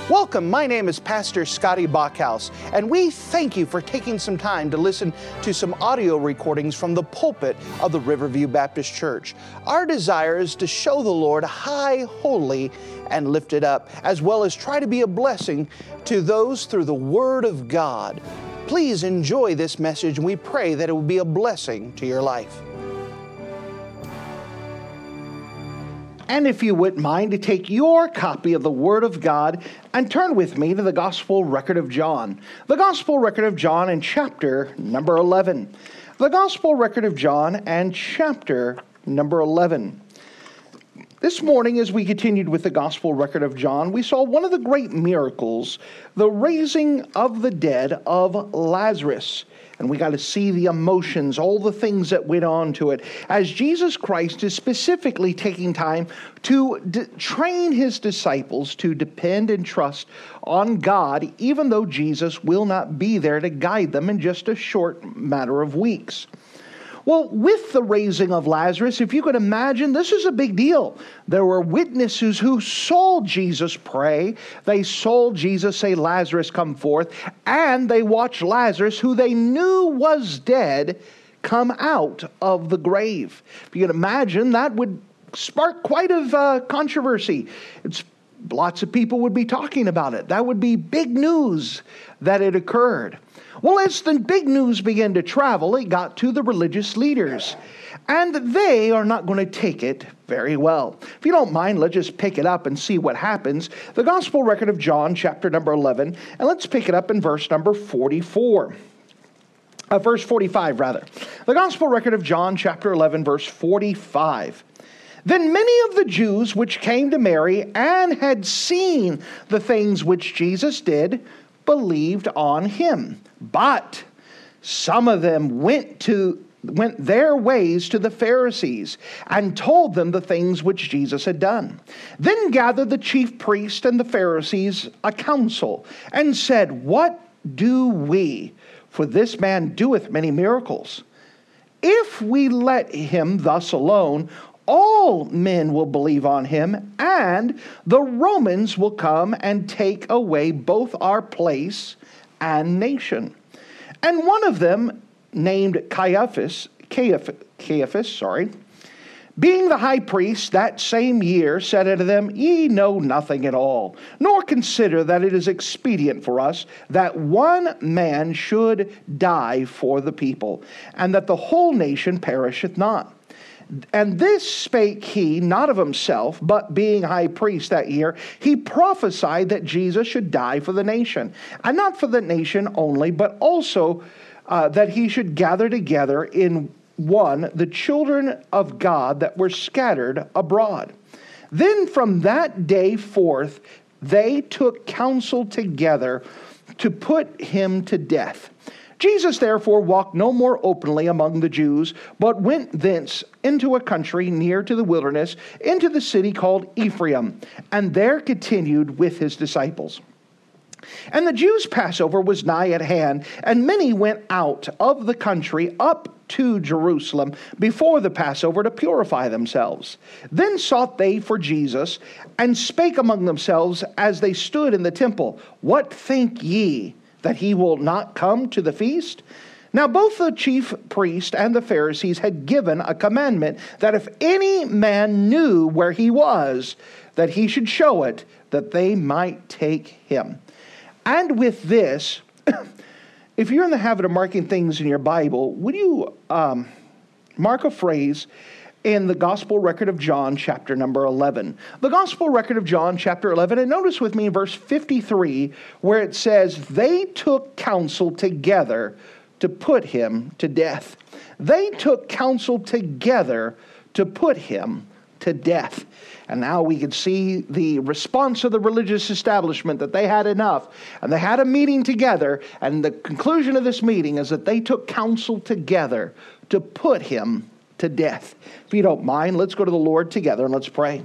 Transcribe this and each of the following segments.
Welcome, my name is Pastor Scotty Bachhaus, and we thank you for taking some time to listen to some audio recordings from the pulpit of the Riverview Baptist Church. Our desire is to show the Lord high, holy, and lifted up, as well as try to be a blessing to those through the Word of God. Please enjoy this message, and we pray that it will be a blessing to your life. And if you wouldn't mind to take your copy of the Word of God and turn with me to the Gospel Record of John. The Gospel Record of John and chapter number 11. The Gospel Record of John and chapter number 11. This morning, as we continued with the Gospel Record of John, we saw one of the great miracles, the raising of the dead of Lazarus. And we got to see the emotions, all the things that went on to it, as Jesus Christ is specifically taking time to train his disciples to depend and trust on God, even though Jesus will not be there to guide them in just a short matter of weeks. Well, with the raising of Lazarus, if you could imagine, this is a big deal. There were witnesses who saw Jesus pray. They saw Jesus say, "Lazarus, come forth." And they watched Lazarus, who they knew was dead, come out of the grave. If you could imagine, that would spark quite a controversy. Lots of people would be talking about it. That would be big news that it occurred. Well, as the big news began to travel, it got to the religious leaders. And they are not going to take it very well. If you don't mind, let's just pick it up and see what happens. The Gospel Record of John, chapter number 11. And let's pick it up in verse number 44. Verse 45, rather. The Gospel Record of John, chapter 11, verse 45. Then many of the Jews which came to Mary and had seen the things which Jesus did believed on him. But some of them went their ways to the Pharisees and told them the things which Jesus had done. Then gathered the chief priests and the Pharisees a council and said, "What do we? For this man doeth many miracles. If we let him thus alone, all men will believe on him, and the Romans will come and take away both our place and nation." And one of them, named Caiaphas, being the high priest that same year, said unto them, "Ye know nothing at all, nor consider that it is expedient for us that one man should die for the people, and that the whole nation perisheth not. And this spake he not of himself, but being high priest that year, he prophesied that Jesus should die for the nation. And not for the nation only, but also that he should gather together in one the children of God that were scattered abroad. Then from that day forth they took counsel together to put him to death. Jesus therefore walked no more openly among the Jews, but went thence into a country near to the wilderness, into the city called Ephraim, and there continued with his disciples. And the Jews' Passover was nigh at hand, and many went out of the country up to Jerusalem before the Passover to purify themselves. Then sought they for Jesus, and spake among themselves as they stood in the temple, "What think ye? That he will not come to the feast?" Now both the chief priest and the Pharisees had given a commandment that if any man knew where he was, that he should show it, that they might take him. And with this, if you're in the habit of marking things in your Bible, would you mark a phrase in the Gospel Record of John, chapter number 11. The Gospel Record of John, chapter 11, and notice with me in verse 53, where it says, "They took counsel together to put him to death." They took counsel together to put him to death. And now we can see the response of the religious establishment, that they had enough. And they had a meeting together, and the conclusion of this meeting is that they took counsel together to put him to death. If you don't mind, let's go to the Lord together and let's pray.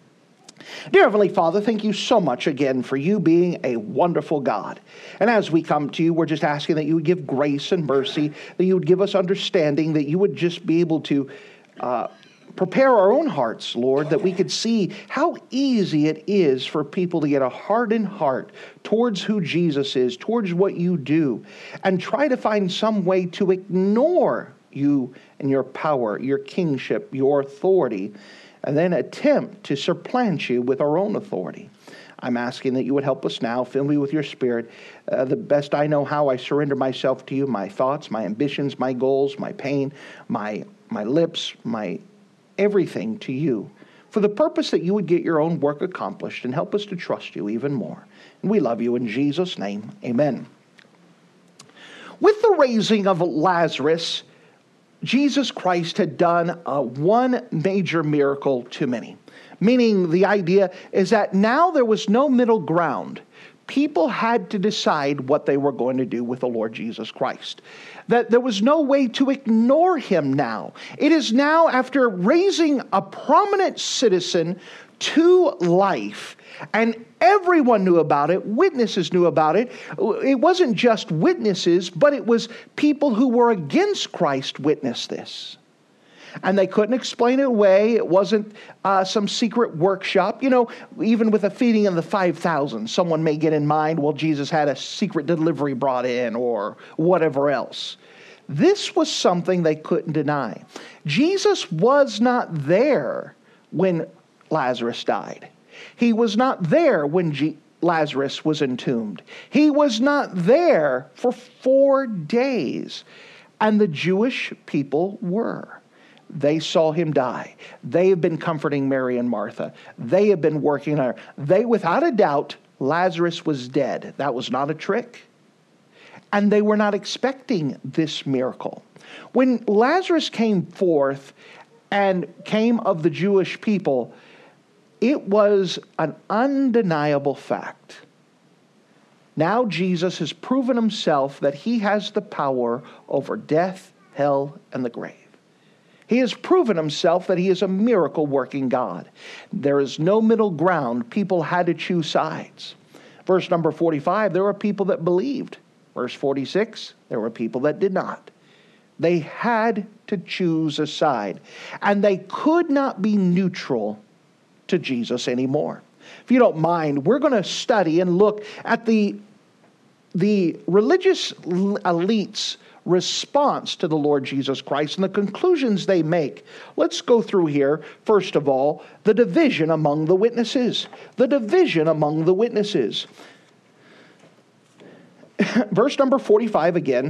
Dear Heavenly Father, thank you so much again for you being a wonderful God. And as we come to you, we're just asking that you would give grace and mercy, that you would give us understanding, that you would just be able to Prepare our own hearts, Lord, that we could see how easy it is for people to get a hardened heart towards who Jesus is, towards what you do, and try to find some way to ignore you and your power, your kingship, your authority, and then attempt to supplant you with our own authority. I'm asking that you would help us now. Fill me with your Spirit. The best I know how, I surrender myself to you, my thoughts, my ambitions, my goals, my pain, my lips, my everything to you, for the purpose that you would get your own work accomplished and help us to trust you even more. And we love you in Jesus' name. Amen. With the raising of Lazarus, Jesus Christ had done one major miracle too many. Meaning the idea is that now there was no middle ground. People had to decide what they were going to do with the Lord Jesus Christ. That there was no way to ignore him now. It is now, after raising a prominent citizen to life, and everyone knew about it, witnesses knew about it. It wasn't just witnesses, but it was people who were against Christ witnessed this. And they couldn't explain it away. It wasn't some secret workshop. You know, even with the feeding of the 5,000, someone may get in mind, well, Jesus had a secret delivery brought in or whatever else. This was something they couldn't deny. Jesus was not there when Lazarus died. He was not there when Lazarus was entombed. He was not there for 4 days. And the Jewish people were. They saw him die. They have been comforting Mary and Martha. They have been working on her. They, without a doubt, Lazarus was dead. That was not a trick. And they were not expecting this miracle. When Lazarus came forth and came of the Jewish people, it was an undeniable fact. Now Jesus has proven himself that he has the power over death, hell, and the grave. He has proven himself that he is a miracle-working God. There is no middle ground. People had to choose sides. Verse number 45, there were people that believed. Verse 46, there were people that did not. They had to choose a side. And they could not be neutral to Jesus anymore. If you don't mind, we're going to study and look at the religious elites' response to the Lord Jesus Christ and the conclusions they make. Let's go through here, first of all, the division among the witnesses. The division among the witnesses. Verse number 45 again.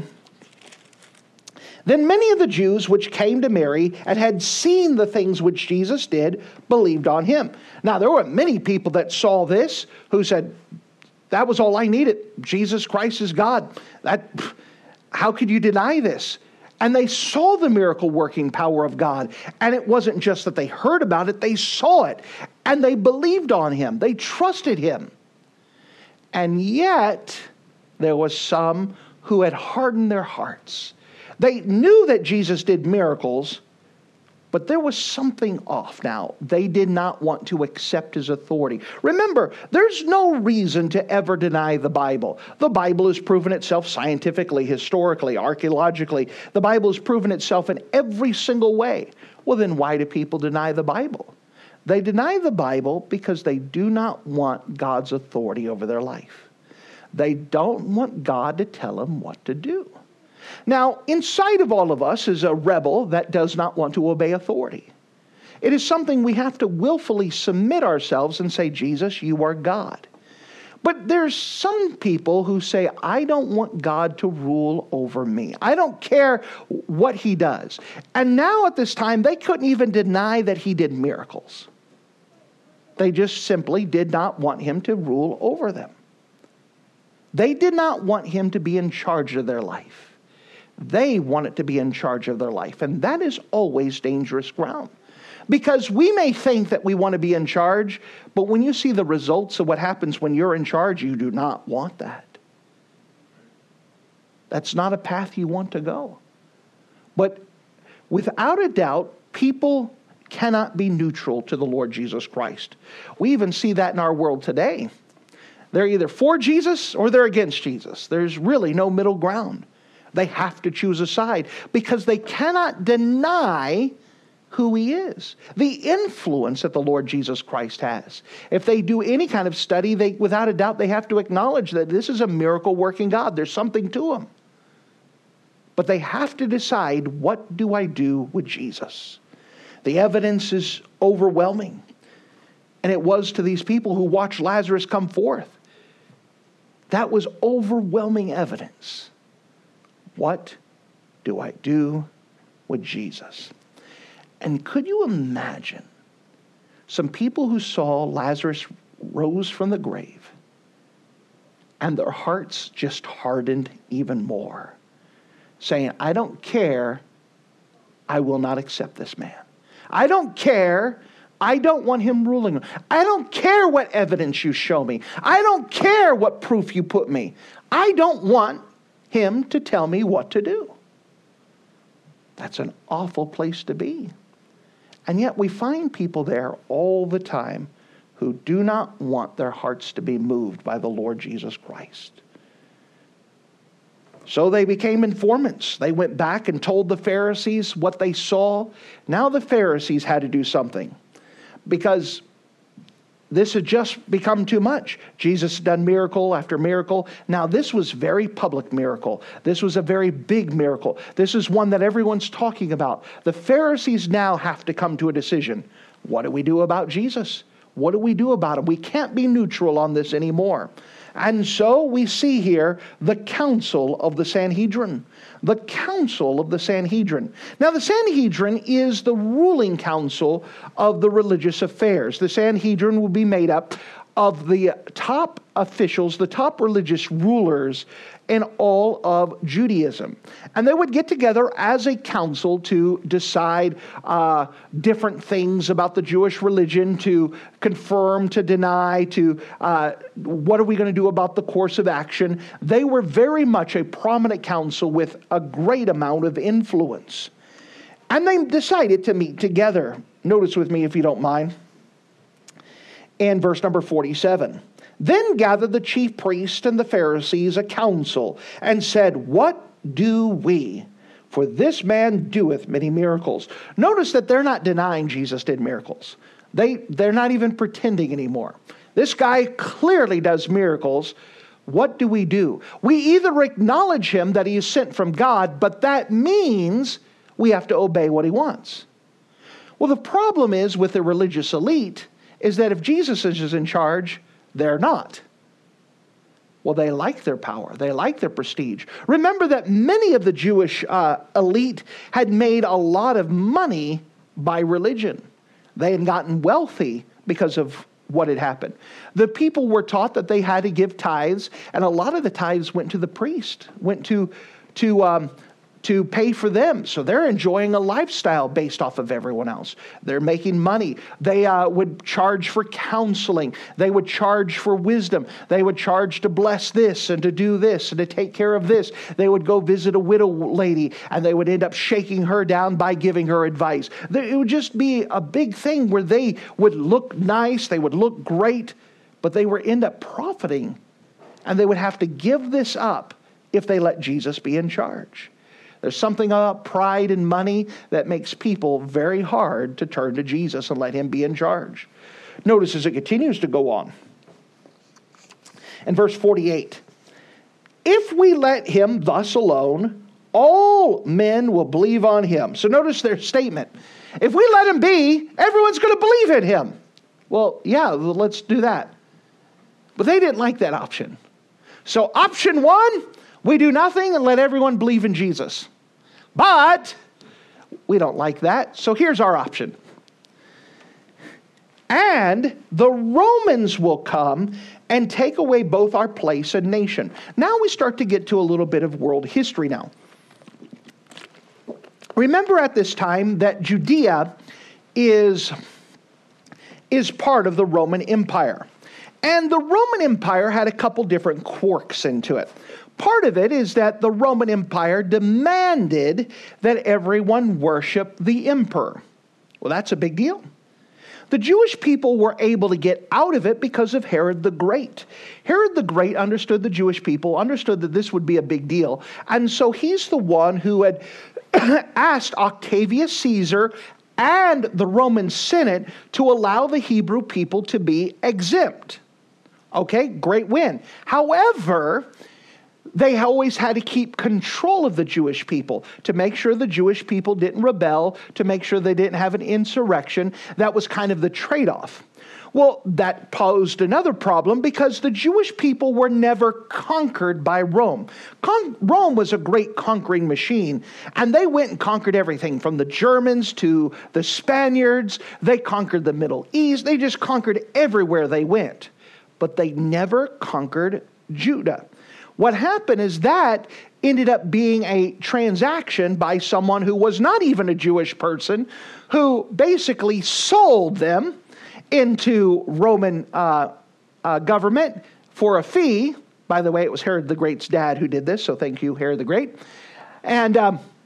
Then many of the Jews which came to Mary and had seen the things which Jesus did believed on him. Now, there were many people that saw this who said, that was all I needed. Jesus Christ is God. How could you deny this? And they saw the miracle-working power of God. And it wasn't just that they heard about it, they saw it. And they believed on him. They trusted him. And yet, there was some who had hardened their hearts. They knew that Jesus did miracles, but there was something off now. They did not want to accept his authority. Remember, there's no reason to ever deny the Bible. The Bible has proven itself scientifically, historically, archaeologically. The Bible has proven itself in every single way. Well, then why do people deny the Bible? They deny the Bible because they do not want God's authority over their life. They don't want God to tell them what to do. Now, inside of all of us is a rebel that does not want to obey authority. It is something we have to willfully submit ourselves and say, Jesus, you are God. But there's some people who say, I don't want God to rule over me. I don't care what he does. And now at this time, they couldn't even deny that he did miracles. They just simply did not want him to rule over them. They did not want him to be in charge of their life. They wanted to be in charge of their life. And that is always dangerous ground. Because we may think that we want to be in charge, but when you see the results of what happens when you're in charge, you do not want that. That's not a path you want to go. But without a doubt, people cannot be neutral to the Lord Jesus Christ. We even see that in our world today. They're either for Jesus or they're against Jesus. There's really no middle ground. They have to choose a side because they cannot deny who he is, the influence that the Lord Jesus Christ has. If they do any kind of study, without a doubt, they have to acknowledge that this is a miracle-working God. There's something to him. But they have to decide, what do I do with Jesus? The evidence is overwhelming. And it was to these people who watched Lazarus come forth. That was overwhelming evidence. What do I do with Jesus? And could you imagine some people who saw Lazarus rose from the grave and their hearts just hardened even more, saying, I don't care, I will not accept this man. I don't care, I don't want him ruling. I don't care what evidence you show me. I don't care what proof you put me. I don't want him to tell me what to do. That's an awful place to be. And yet we find people there all the time who do not want their hearts to be moved by the Lord Jesus Christ. So they became informants. They went back and told the Pharisees what they saw. Now the Pharisees had to do something, because this had just become too much. Jesus had done miracle after miracle. Now this was very public miracle. This was a very big miracle. This is one that everyone's talking about. The Pharisees now have to come to a decision. What do we do about Jesus? What do we do about him? We can't be neutral on this anymore. And so we see here the council of the Sanhedrin. The council of the Sanhedrin. Now the Sanhedrin is the ruling council of the religious affairs. The Sanhedrin will be made up of the top officials, the top religious rulers in all of Judaism. And they would get together as a council to decide different things about the Jewish religion, to confirm, to deny, to what are we going to do about the course of action. They were very much a prominent council with a great amount of influence. And they decided to meet together. Notice with me, if you don't mind, in verse number 47. Then gathered the chief priests and the Pharisees a council, and said, what do we? For this man doeth many miracles. Notice that they're not denying Jesus did miracles. They're not even pretending anymore. This guy clearly does miracles. What do? We either acknowledge him that he is sent from God, but that means we have to obey what he wants. Well, the problem is with the religious elite is that if Jesus is in charge, they're not. Well, they like their power. They like their prestige. Remember that many of the Jewish elite had made a lot of money by religion. They had gotten wealthy because of what had happened. The people were taught that they had to give tithes, and a lot of the tithes went to the priest, went to pay for them. So they're enjoying a lifestyle based off of everyone else. They're making money. They would charge for counseling. They would charge for wisdom. They would charge to bless this and to do this and to take care of this. They would go visit a widow lady and they would end up shaking her down by giving her advice. It would just be a big thing where they would look nice, they would look great, but they would end up profiting, and they would have to give this up if they let Jesus be in charge. There's something about pride and money that makes people very hard to turn to Jesus and let him be in charge. Notice as it continues to go on. In verse 48, if we let him thus alone, all men will believe on him. So notice their statement. If we let him be, everyone's going to believe in him. Well, yeah, let's do that. But they didn't like that option. So option one, we do nothing and let everyone believe in Jesus. But we don't like that, so here's our option. And the Romans will come and take away both our place and nation. Now we start to get to a little bit of world history now. Remember at this time that Judea is part of the Roman Empire. And the Roman Empire had a couple different quirks into it. Part of it is that the Roman Empire demanded that everyone worship the emperor. Well, that's a big deal. The Jewish people were able to get out of it because of Herod the Great. Herod the Great understood the Jewish people, understood that this would be a big deal. And so he's the one who had asked Octavius Caesar and the Roman Senate to allow the Hebrew people to be exempt. Okay, great win. However, they always had to keep control of the Jewish people to make sure the Jewish people didn't rebel, to make sure they didn't have an insurrection. That was kind of the trade-off. Well, that posed another problem because the Jewish people were never conquered by Rome. Rome was a great conquering machine, and they went and conquered everything from the Germans to the Spaniards. They conquered the Middle East. They just conquered everywhere they went, but they never conquered Judah. What happened is that ended up being a transaction by someone who was not even a Jewish person, who basically sold them into Roman government for a fee. By the way, it was Herod the Great's dad who did this, so thank you, Herod the Great. And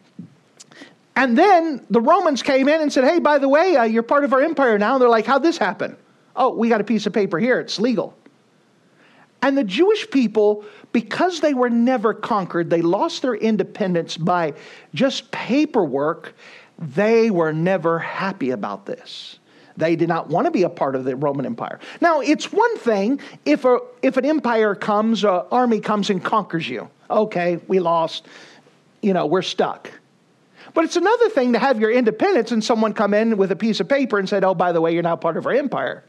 then the Romans came in and said, hey, by the way, you're part of our empire now. And they're like, how'd this happen? Oh, we got a piece of paper here. It's legal. And the Jewish people, because they were never conquered, they lost their independence by just paperwork. They were never happy about this. They did not want to be a part of the Roman Empire. Now, it's one thing if an empire comes, an army comes and conquers you. Okay, we lost. We're stuck. But it's another thing to have your independence and someone come in with a piece of paper and said, oh, by the way, you're now part of our empire.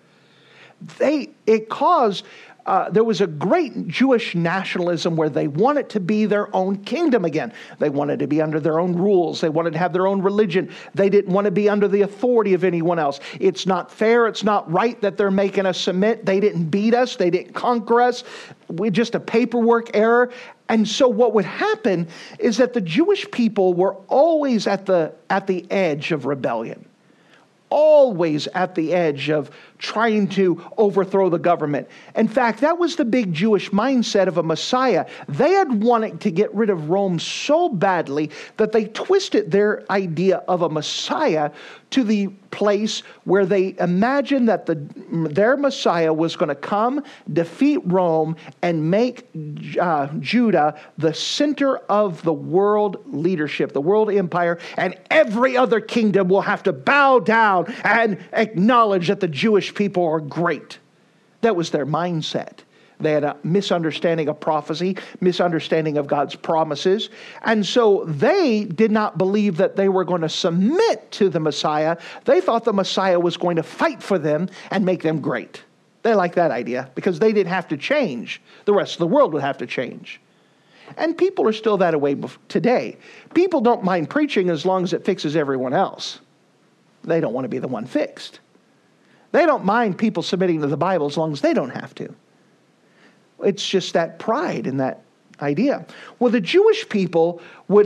It caused... there was a great Jewish nationalism where they wanted to be their own kingdom again. They wanted to be under their own rules. They wanted to have their own religion. They didn't want to be under the authority of anyone else. It's not fair. It's not right that they're making us submit. They didn't beat us. They didn't conquer us. We're just a paperwork error. And so what would happen is that the Jewish people were always at the edge of rebellion. Always at the edge of trying to overthrow the government. In fact, that was the big Jewish mindset of a Messiah. They had wanted to get rid of Rome so badly that they twisted their idea of a Messiah to the place where they imagined that their Messiah was going to come, defeat Rome, and make Judah the center of the world leadership, the world empire, and every other kingdom will have to bow down and acknowledge that the Jewish people are great. That was their mindset. They had a misunderstanding of prophecy, misunderstanding of God's promises. And so they did not believe that they were going to submit to the Messiah. They thought the Messiah was going to fight for them and make them great. They liked that idea because they didn't have to change. The rest of the world would have to change. And people are still that way today. People don't mind preaching as long as it fixes everyone else. They don't want to be the one fixed. They don't mind people submitting to the Bible as long as they don't have to. It's just that pride in that idea. Well, the Jewish people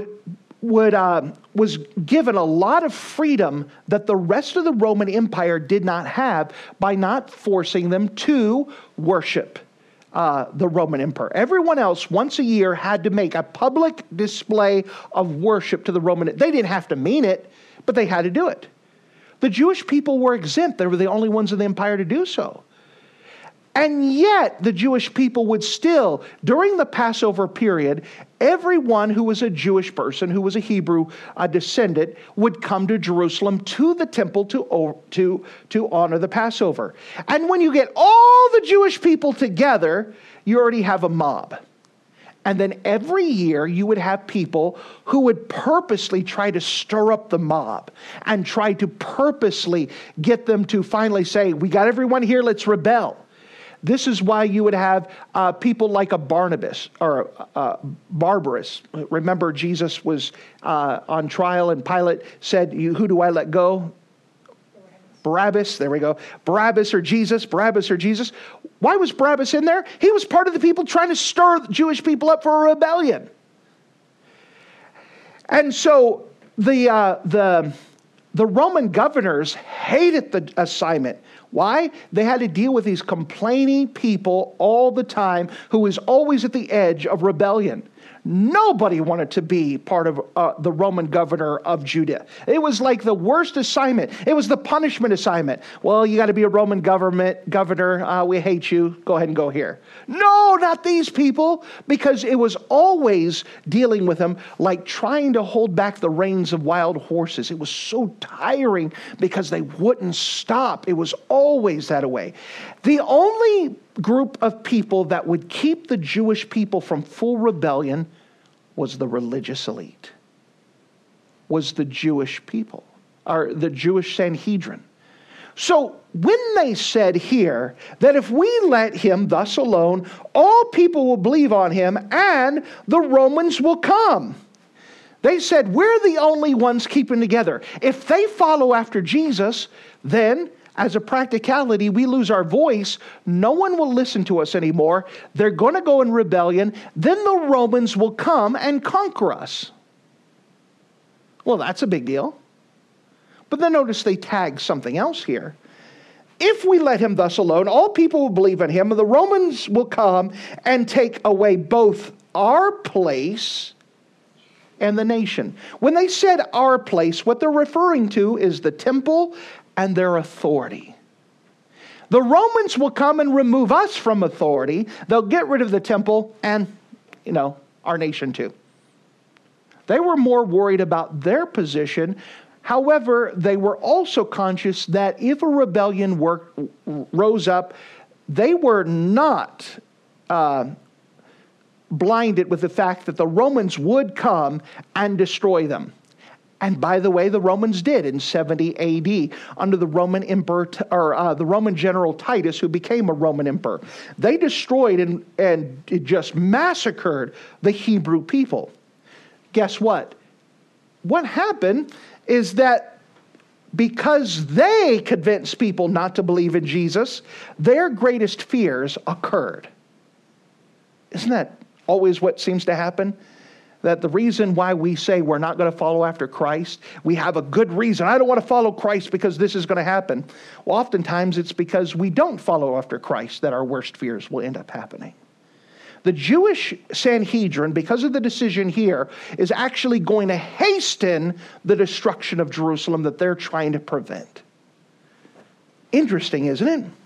was given a lot of freedom that the rest of the Roman Empire did not have by not forcing them to worship the Roman Emperor. Everyone else, once a year, had to make a public display of worship to the Roman. They didn't have to mean it, but they had to do it. The Jewish people were exempt. They were the only ones in the empire to do so. And yet, the Jewish people would still, during the Passover period, everyone who was a Jewish person, who was a Hebrew descendant, would come to Jerusalem to the temple to honor the Passover. And when you get all the Jewish people together, you already have a mob. And then every year you would have people who would purposely try to stir up the mob and try to purposely get them to finally say, we got everyone here, let's rebel. This is why you would have people like a Barnabas or Barbarus. Remember, Jesus was on trial and Pilate said, who do I let go? Barabbas. There we go. Barabbas or Jesus. Why was Barabbas in there? He was part of the people trying to stir the Jewish people up for a rebellion. And so the Roman governors hated the assignment. Why? They had to deal with these complaining people all the time who was always at the edge of rebellion. Nobody wanted to be part of the Roman governor of Judea. It was like the worst assignment. It was the punishment assignment. Well, you got to be a Roman governor. We hate you. Go ahead and go here. No, not these people, because it was always dealing with them like trying to hold back the reins of wild horses. It was so tiring because they wouldn't stop. It was always that way. The only group of people that would keep the Jewish people from full rebellion was the religious elite, was the Jewish people, or the Jewish Sanhedrin. So when they said here that if we let him thus alone, all people will believe on him and the Romans will come. They said, we're the only ones keeping together. If they follow after Jesus, then as a practicality, we lose our voice. No one will listen to us anymore. They're going to go in rebellion. Then the Romans will come and conquer us. Well, that's a big deal. But then notice they tag something else here. If we let him thus alone, all people will believe in him, and the Romans will come and take away both our place and the nation. When they said our place, what they're referring to is the temple and their authority. The Romans will come and remove us from authority. They'll get rid of the temple and, our nation too. They were more worried about their position. However, they were also conscious that if a rebellion rose up, they were not blinded with the fact that the Romans would come and destroy them. And by the way, the Romans did in 70 A.D. under the Roman emperor, the Roman general Titus, who became a Roman emperor. They destroyed and just massacred the Hebrew people. Guess what? What happened is that because they convinced people not to believe in Jesus, their greatest fears occurred. Isn't that always what seems to happen? That the reason why we say we're not going to follow after Christ, we have a good reason. I don't want to follow Christ because this is going to happen. Well, oftentimes it's because we don't follow after Christ that our worst fears will end up happening. The Jewish Sanhedrin, because of the decision here, is actually going to hasten the destruction of Jerusalem that they're trying to prevent. Interesting, isn't it?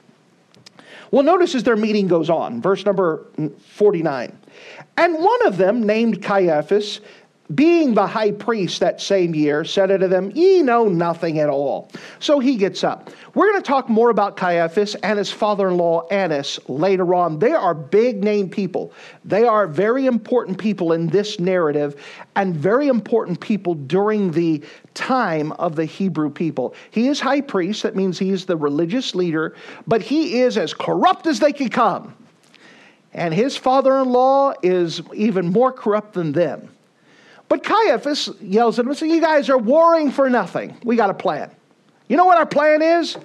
Well, notice as their meeting goes on, verse number 49. And one of them, named Caiaphas, being the high priest that same year, said unto them, Ye know nothing at all. So he gets up. We're going to talk more about Caiaphas and his father-in-law Annas later on. They are big name people. They are very important people in this narrative and very important people during the time of the Hebrew people. He is high priest. That means he is the religious leader, but he is as corrupt as they can come. And his father-in-law is even more corrupt than them. But Caiaphas yells at him and says, You guys are warring for nothing. We got a plan. You know what our plan is?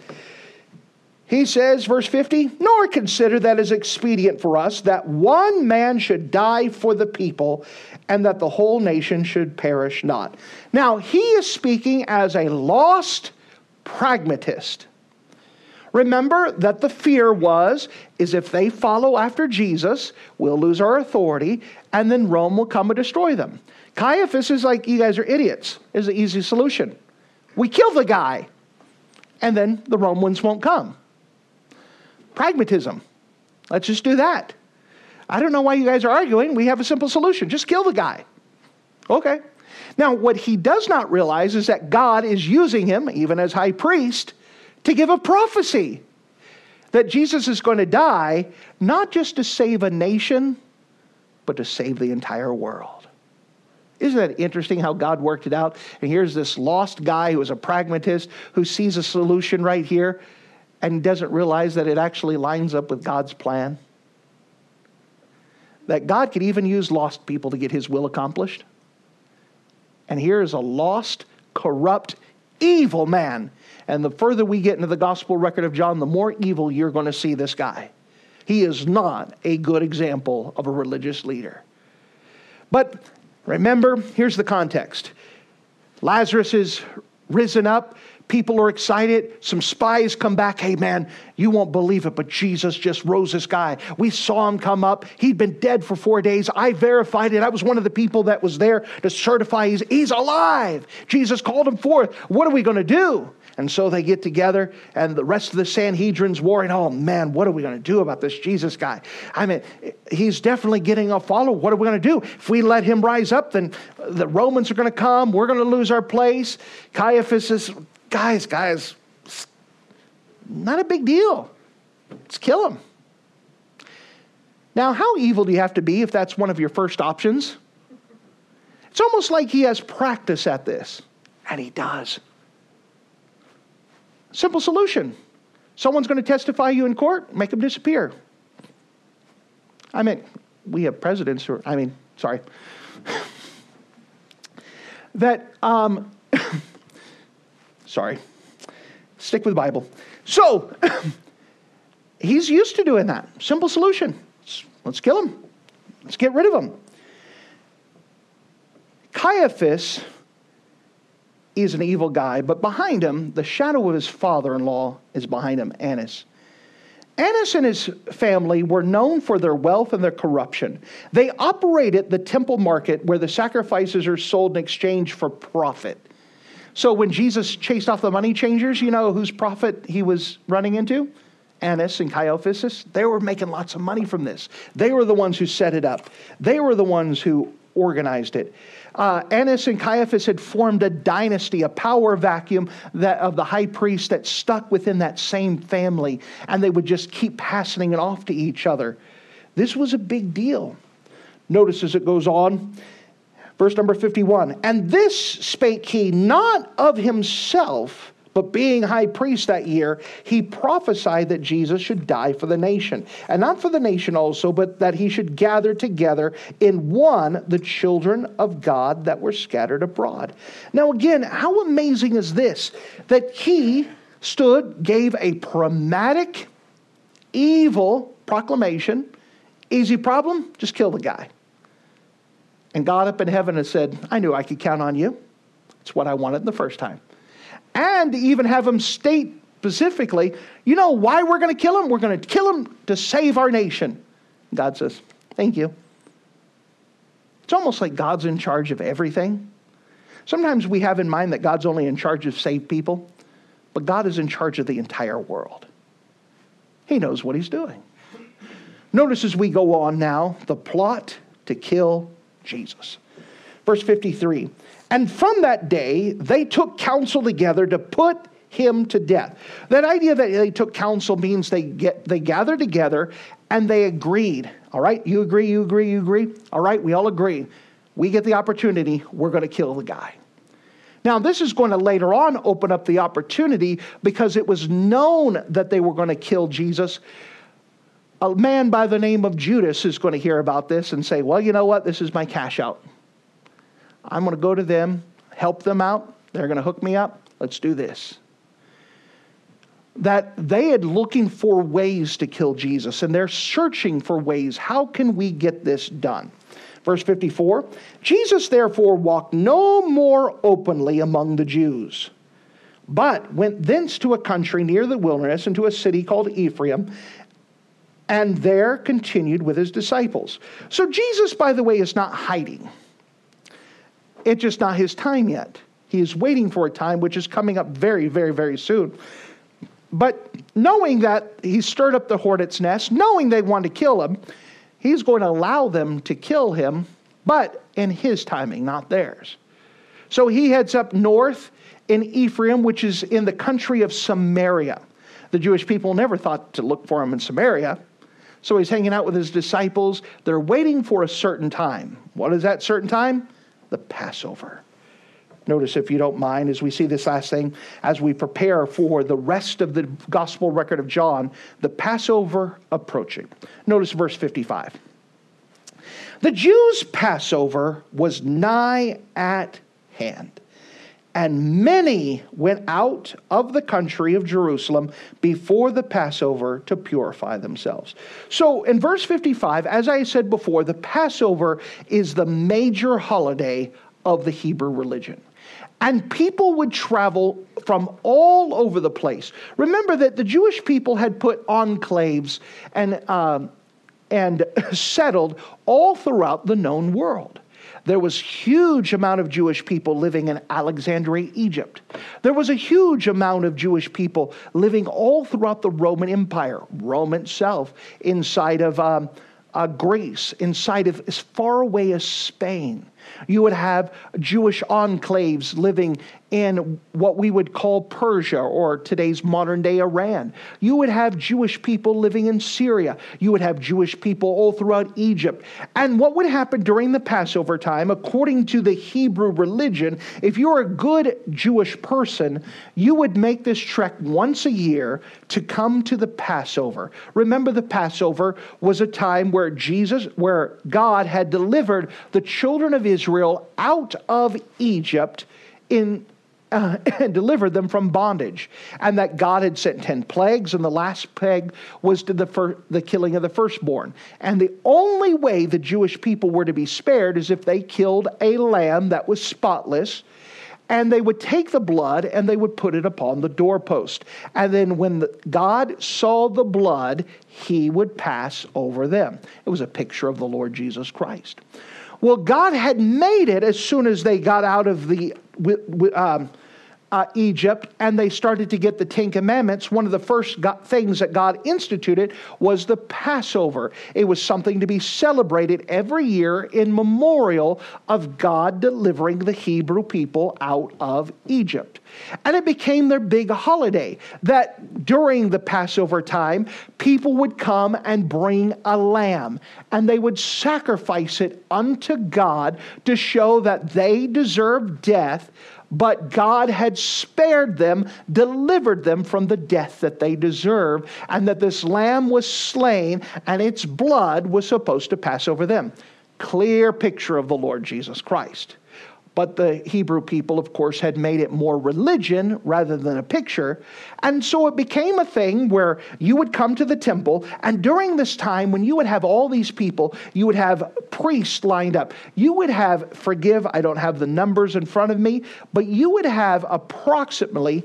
He says, verse 50, Nor consider that as expedient for us that one man should die for the people and that the whole nation should perish not. Now, he is speaking as a lost pragmatist. Remember that the fear is if they follow after Jesus, we'll lose our authority, and then Rome will come and destroy them. Caiaphas is like, you guys are idiots. Is the easy solution. We kill the guy, and then the Romans won't come. Pragmatism. Let's just do that. I don't know why you guys are arguing. We have a simple solution. Just kill the guy. Okay. Now, what he does not realize is that God is using him, even as high priest, to give a prophecy that Jesus is going to die, not just to save a nation, but to save the entire world. Isn't that interesting how God worked it out? And here's this lost guy who is a pragmatist who sees a solution right here and doesn't realize that it actually lines up with God's plan. That God could even use lost people to get his will accomplished. And here is a lost, corrupt, evil man. And the further we get into the gospel record of John, the more evil you're going to see this guy. He is not a good example of a religious leader. But remember, here's the context. Lazarus is risen up. People are excited. Some spies come back. Hey, man, you won't believe it, but Jesus just rose this guy. We saw him come up. He'd been dead for 4 days. I verified it. I was one of the people that was there to certify he's alive. Jesus called him forth. What are we going to do? And so they get together, and the rest of the Sanhedrin's worried. Oh, man, what are we going to do about this Jesus guy? I mean, he's definitely getting a follow. What are we going to do? If we let him rise up, then the Romans are going to come. We're going to lose our place. Caiaphas says, guys, not a big deal. Let's kill him. Now, how evil do you have to be if that's one of your first options? It's almost like he has practice at this, and he does. Simple solution. Someone's going to testify you in court, make them disappear. I mean, we have presidents who are, sorry. That, sorry. Stick with the Bible. So, he's used to doing that. Simple solution. Let's kill him. Let's get rid of him. Caiaphas is an evil guy, but behind him, the shadow of his father-in-law is behind him, Annas. Annas and his family were known for their wealth and their corruption. They operated the temple market where the sacrifices are sold in exchange for profit. So when Jesus chased off the money changers, you know whose profit he was running into? Annas and Caiaphas. They were making lots of money from this. They were the ones who set it up. They were the ones who organized it. Annas and Caiaphas had formed a dynasty, a power vacuum of the high priest that stuck within that same family, and they would just keep passing it off to each other. This was a big deal. Notice as it goes on, verse number 51, and this spake he not of himself, but being high priest that year, he prophesied that Jesus should die for the nation. And not for the nation also, but that he should gather together in one the children of God that were scattered abroad. Now again, how amazing is this? That he stood, gave a pragmatic, evil proclamation. Easy problem, just kill the guy. And God up in heaven has said, I knew I could count on you. It's what I wanted the first time. And even have him state specifically, you know why we're going to kill him? We're going to kill him to save our nation. God says, thank you. It's almost like God's in charge of everything. Sometimes we have in mind that God's only in charge of saved people, but God is in charge of the entire world. He knows what he's doing. Notice as we go on now, the plot to kill Jesus. Verse 53. And from that day, they took counsel together to put him to death. That idea that they took counsel means they gathered together and they agreed. All right, you agree, you agree, you agree. All right, we all agree. We get the opportunity, we're going to kill the guy. Now, this is going to later on open up the opportunity because it was known that they were going to kill Jesus. A man by the name of Judas is going to hear about this and say, well, you know what? This is my cash out. I'm going to go to them, help them out. They're going to hook me up. Let's do this. That they had looking for ways to kill Jesus, and they're searching for ways. How can we get this done? Verse 54, Jesus therefore walked no more openly among the Jews, but went thence to a country near the wilderness, into a city called Ephraim, and there continued with his disciples. So Jesus, by the way, is not hiding. It's just not his time yet. He is waiting for a time which is coming up very, very, very soon. But knowing that he stirred up the hornet's nest, knowing they want to kill him, he's going to allow them to kill him, but in his timing, not theirs. So he heads up north in Ephraim, which is in the country of Samaria. The Jewish people never thought to look for him in Samaria. So he's hanging out with his disciples. They're waiting for a certain time. What is that certain time? The Passover. Notice, if you don't mind, as we see this last thing, as we prepare for the rest of the gospel record of John, the Passover approaching. Notice verse 55. The Jews' Passover was nigh at hand, and many went out of the country of Jerusalem before the Passover to purify themselves. So in verse 55, as I said before, the Passover is the major holiday of the Hebrew religion. And people would travel from all over the place. Remember that the Jewish people had put enclaves and settled all throughout the known world. There was huge amount of Jewish people living in Alexandria, Egypt. There was a huge amount of Jewish people living all throughout the Roman Empire, Rome itself, inside of Greece, inside of as far away as Spain. You would have Jewish enclaves living in what we would call Persia or today's modern day Iran. You would have Jewish people living in Syria. You would have Jewish people all throughout Egypt. And what would happen during the Passover time, according to the Hebrew religion, if you're a good Jewish person, you would make this trek once a year to come to the Passover. Remember, the Passover was a time where God had delivered the children of Israel out of Egypt and delivered them from bondage, and that God had sent 10 plagues, and the last plague was to the killing of the firstborn. And the only way the Jewish people were to be spared is if they killed a lamb that was spotless, and they would take the blood and they would put it upon the doorpost. And then when God saw the blood, he would pass over them. It was a picture of the Lord Jesus Christ. Well, God had made it as soon as they got out of the Egypt and they started to get the Ten Commandments. One of the first things that God instituted was the Passover. It was something to be celebrated every year in memorial of God delivering the Hebrew people out of Egypt. And it became their big holiday that during the Passover time, people would come and bring a lamb and they would sacrifice it unto God to show that they deserved death, but God had spared them, delivered them from the death that they deserved, and that this lamb was slain and its blood was supposed to pass over them. Clear picture of the Lord Jesus Christ. But the Hebrew people, of course, had made it more religion rather than a picture. And so it became a thing where you would come to the temple, and during this time, when you would have all these people, you would have priests lined up. You would have, I don't have the numbers in front of me, but you would have approximately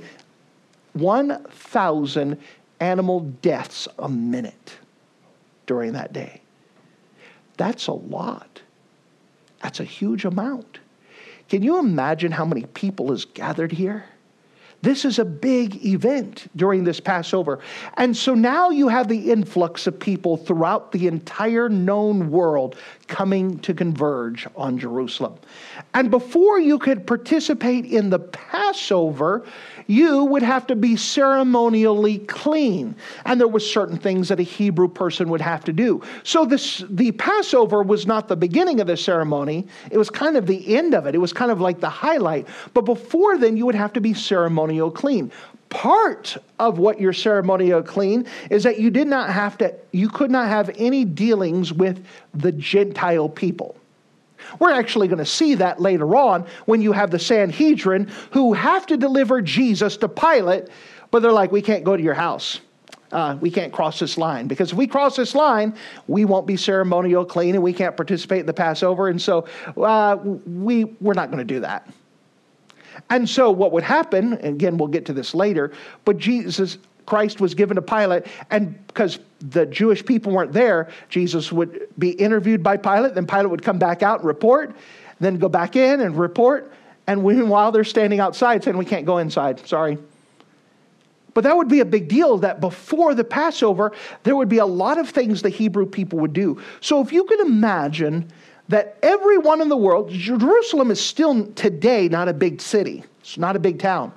1,000 animal deaths a minute during that day. That's a lot. That's a huge amount. Can you imagine how many people is gathered here? This is a big event during this Passover. And so now you have the influx of people throughout the entire known world coming to converge on Jerusalem. And before you could participate in the Passover, you would have to be ceremonially clean. And there were certain things that a Hebrew person would have to do. So the Passover was not the beginning of the ceremony. It was kind of the end of it. It was kind of like the highlight. But before then, you would have to be ceremonial clean. Part of what your ceremonial clean is that you could not have any dealings with the Gentile people. We're actually going to see that later on when you have the Sanhedrin who have to deliver Jesus to Pilate, but they're like, we can't go to your house. We can't cross this line, because if we cross this line, we won't be ceremonial clean and we can't participate in the Passover. And so we're not going to do that. And so what would happen, and again, we'll get to this later, but Jesus Christ was given to Pilate, and because the Jewish people weren't there, Jesus would be interviewed by Pilate, then Pilate would come back out and report, then go back in and report, and meanwhile they're standing outside saying, we can't go inside, sorry. But that would be a big deal, that before the Passover, there would be a lot of things the Hebrew people would do. So if you can imagine that everyone in the world, Jerusalem is still today not a big city. It's not a big town.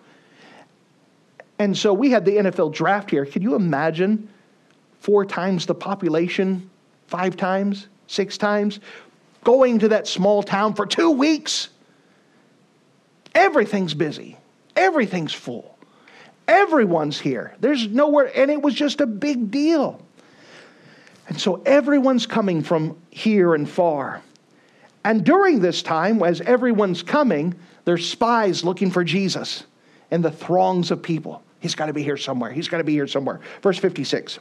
And so we had the NFL draft here. Could you imagine 4 times the population, 5 times, 6 times, going to that small town for 2 weeks? Everything's busy. Everything's full. Everyone's here. There's nowhere, and it was just a big deal. And so everyone's coming from here and far. And during this time, as everyone's coming, there's spies looking for Jesus and the throngs of people. He's got to be here somewhere. He's got to be here somewhere. Verse 56.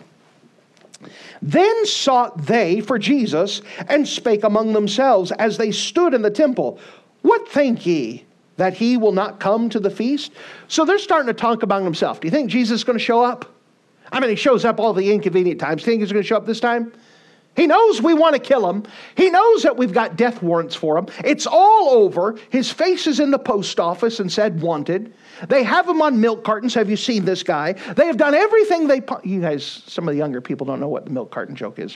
Then sought they for Jesus, and spake among themselves as they stood in the temple, What think ye? that he will not come to the feast? So they're starting to talk among themselves. Do you think Jesus is going to show up? I mean, he shows up all the inconvenient times. Do you think he's going to show up this time? He knows we want to kill him. He knows that we've got death warrants for him. It's all over. His face is in the post office and said wanted. They have him on milk cartons. Have you seen this guy? They have done everything they... You guys, some of the younger people don't know what the milk carton joke is.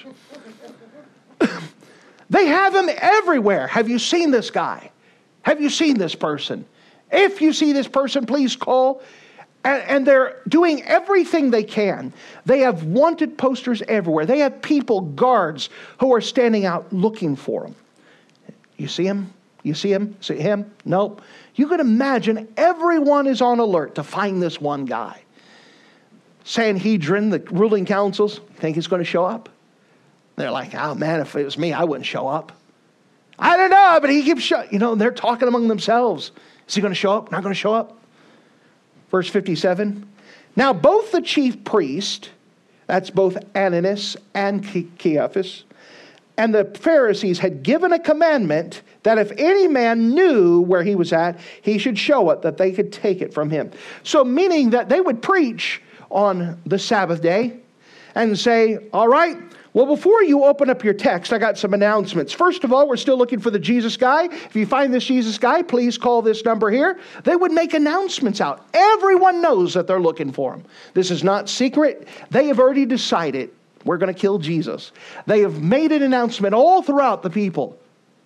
They have him everywhere. Have you seen this guy? Have you seen this person? If you see this person, please call. And they're doing everything they can. They have wanted posters everywhere. They have people, guards, who are standing out looking for him. You see him? You see him? See him? Nope. You can imagine everyone is on alert to find this one guy. Sanhedrin, the ruling councils, think he's going to show up? They're like, oh man, if it was me, I wouldn't show up. I don't know, but he keeps showing. They're talking among themselves. Is he going to show up? Not going to show up? Verse 57. Now both the chief priest, that's both Ananias and Caiaphas, and the Pharisees had given a commandment that if any man knew where he was at, he should show it, that they could take it from him. So meaning that they would preach on the Sabbath day and say, all right, well, before you open up your text, I got some announcements. First of all, we're still looking for the Jesus guy. If you find this Jesus guy, please call this number here. They would make announcements out. Everyone knows that they're looking for him. This is not secret. They have already decided we're going to kill Jesus. They have made an announcement all throughout the people.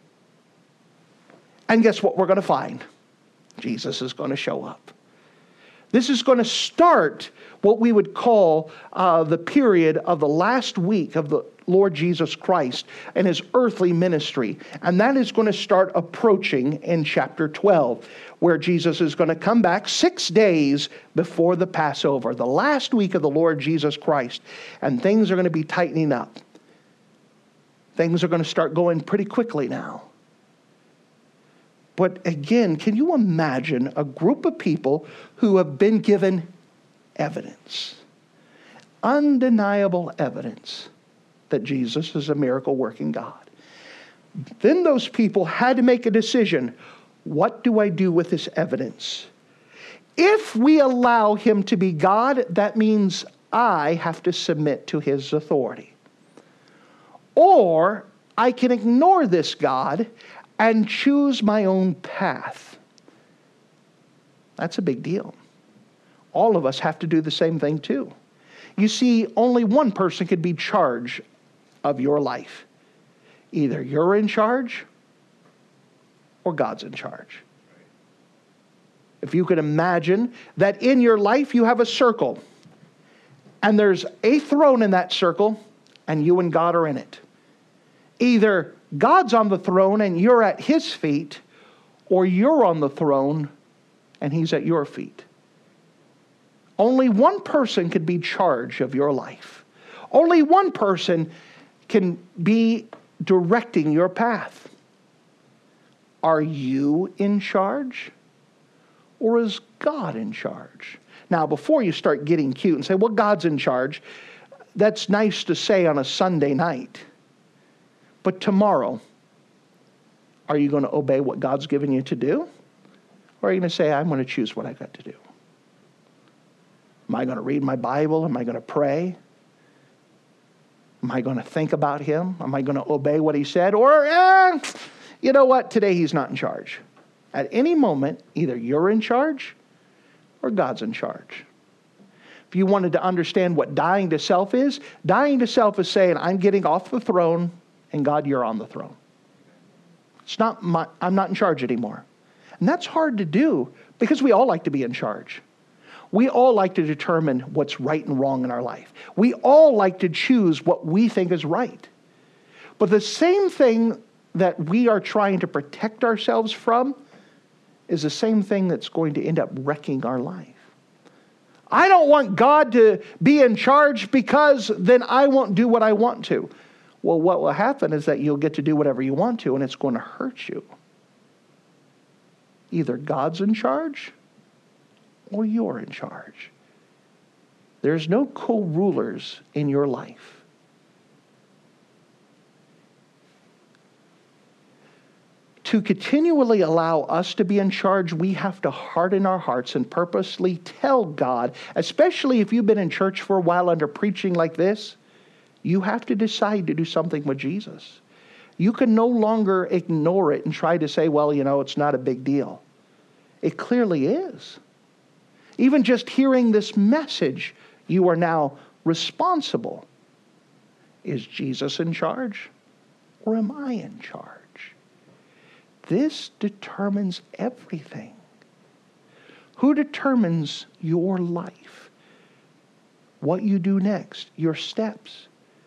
And guess what we're going to find? Jesus is going to show up. This is going to start what we would call the period of the last week of the Lord Jesus Christ and his earthly ministry. And that is going to start approaching in chapter 12, where Jesus is going to come back 6 days before the Passover, the last week of the Lord Jesus Christ. And things are going to be tightening up. Things are going to start going pretty quickly now. But again, can you imagine a group of people who have been given evidence, undeniable evidence that Jesus is a miracle-working God? Then those people had to make a decision. What do I do with this evidence? If we allow him to be God, that means I have to submit to his authority. Or I can ignore this God and choose my own path. That's a big deal. All of us have to do the same thing too. You see, only one person could be in charge of your life. Either you're in charge or God's in charge. If you could imagine that in your life you have a circle and there's a throne in that circle and you and God are in it. Either God's on the throne and you're at his feet, or you're on the throne and he's at your feet. Only one person could be in charge of your life. Only one person can be directing your path. Are you in charge? Or is God in charge? Now, before you start getting cute and say, well, God's in charge, that's nice to say on a Sunday night. But tomorrow, are you going to obey what God's given you to do? Or are you going to say, I'm going to choose what I got to do? Am I going to read my Bible? Am I going to pray? Am I going to think about him? Am I going to obey what he said? Or, you know what? Today he's not in charge. At any moment, either you're in charge or God's in charge. If you wanted to understand what dying to self is saying, I'm getting off the throne, and God, you're on the throne. I'm not in charge anymore. And that's hard to do because we all like to be in charge. We all like to determine what's right and wrong in our life. We all like to choose what we think is right. But the same thing that we are trying to protect ourselves from is the same thing that's going to end up wrecking our life. I don't want God to be in charge because then I won't do what I want to. Well, what will happen is that you'll get to do whatever you want to, and it's going to hurt you. Either God's in charge or you're in charge. There's no co-rulers in your life. to continually allow us to be in charge, we have to harden our hearts and purposely tell God, especially if you've been in church for a while under preaching like this, you have to decide to do something with Jesus. You can no longer ignore it and try to say, well, it's not a big deal. It clearly is. Even just hearing this message, you are now responsible. Is Jesus in charge, or am I in charge? This determines everything. Who determines your life? What you do next, your steps.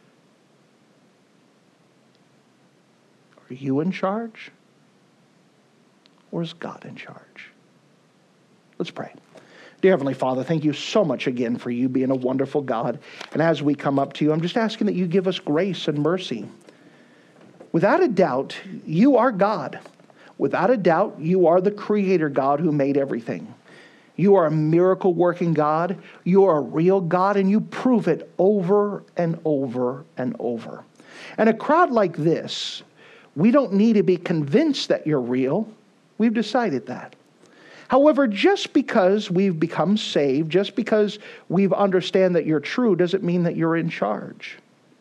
Are you in charge? Or is God in charge? Let's pray. Dear Heavenly Father, thank you so much again for you being a wonderful God. And as we come up to you, I'm just asking that you give us grace and mercy. Without a doubt, you are God. Without a doubt, you are the Creator God who made everything. You are a miracle-working God. You are a real God, and you prove it over and over and over. And a crowd like this, we don't need to be convinced that you're real. We've decided that. However, just because we've become saved, just because we understand that you're true, doesn't mean that you're in charge.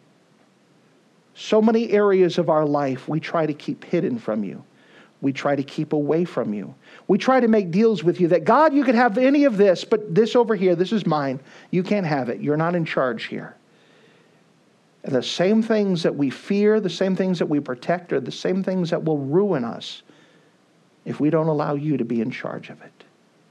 So many areas of our life we try to keep hidden from you. We try to keep away from you. We try to make deals with you that, God, you could have any of this, but this over here, this is mine. You can't have it. You're not in charge here. And the same things that we fear, the same things that we protect, are the same things that will ruin us if we don't allow you to be in charge of it.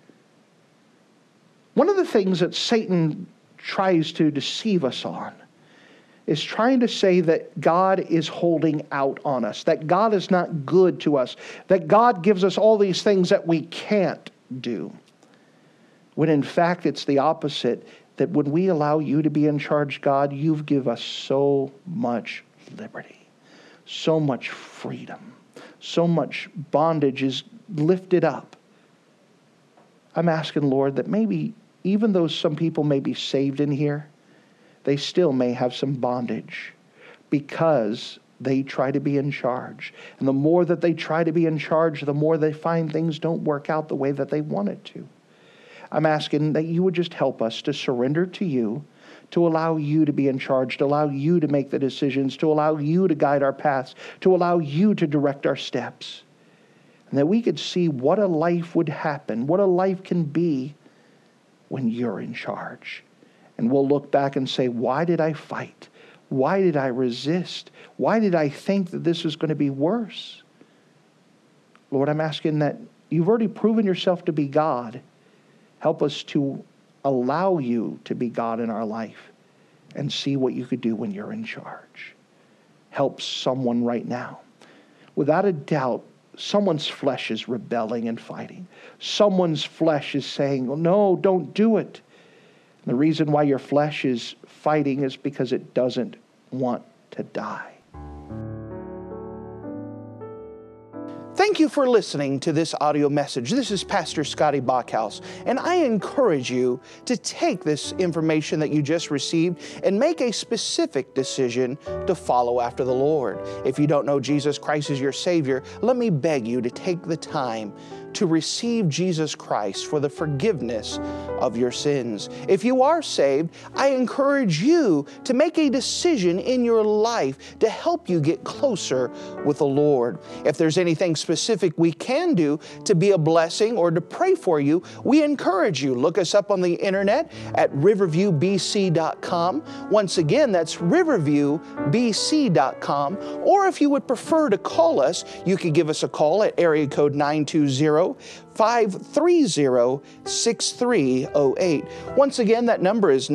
One of the things that Satan tries to deceive us on is trying to say that God is holding out on us, that God is not good to us, that God gives us all these things that we can't do. When in fact it's the opposite, that when we allow you to be in charge, God, you've given us so much liberty, so much freedom, so much bondage is lifted up. I'm asking, Lord, that maybe even though some people may be saved in here, they still may have some bondage because they try to be in charge. And the more that they try to be in charge, the more they find things don't work out the way that they want it to. I'm asking that you would just help us to surrender to you, to allow you to be in charge, to allow you to make the decisions, to allow you to guide our paths, to allow you to direct our steps. And that we could see what a life would happen, what a life can be when you're in charge. And we'll look back and say, why did I fight? Why did I resist? Why did I think that this was going to be worse? Lord, I'm asking that you've already proven yourself to be God. Help us to allow you to be God in our life and see what you could do when you're in charge. Help someone right now. Without a doubt, someone's flesh is rebelling and fighting. Someone's flesh is saying, well, no, don't do it. The reason why your flesh is fighting is because it doesn't want to die. Thank you for listening to this audio message. This is Pastor Scotty Bachhaus, and I encourage you to take this information that you just received and make a specific decision to follow after the Lord. If you don't know Jesus Christ as your Savior, let me beg you to take the time to receive Jesus Christ for the forgiveness of your sins. If you are saved, I encourage you to make a decision in your life to help you get closer with the Lord. If there's anything specific we can do to be a blessing or to pray for you, we encourage you. Look us up on the internet at riverviewbc.com. Once again, that's riverviewbc.com. Or if you would prefer to call us, you could give us a call at area code 920-530-6308. Once again, that number is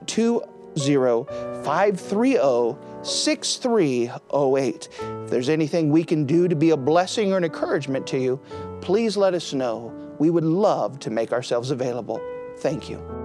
920-530-6308. If there's anything we can do to be a blessing or an encouragement to you, please let us know. We would love to make ourselves available. Thank you.